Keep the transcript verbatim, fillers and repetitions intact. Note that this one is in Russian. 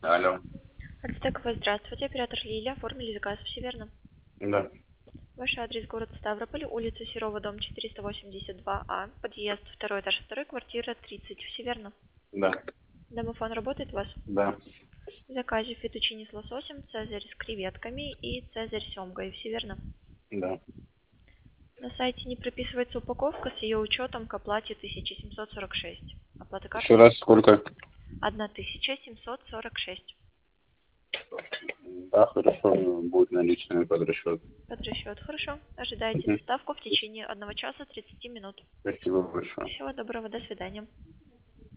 Алло. Альстековая, здравствуйте. Оператор Лилия. Оформили заказ, все верно? Да, Ваш адрес город Ставрополь, улица Серова, дом четыреста восемьдесят два А, подъезд, второй этаж, второй, квартира тридцать, все верно? да, Домофон работает у вас? да, В заказе фетучини с лососем, цезарь с креветками и цезарь с семгой, все верно? да. На сайте не прописывается упаковка с ее учетом к оплате тысяча семьсот сорок шесть. Оплата Еще картой? раз сколько? тысяча семьсот сорок шесть. Да, хорошо, будет наличные под расчет. Под расчет, хорошо. Ожидайте Мгм. доставку в течение одного часа тридцати минут. Спасибо большое. Всего доброго, до свидания.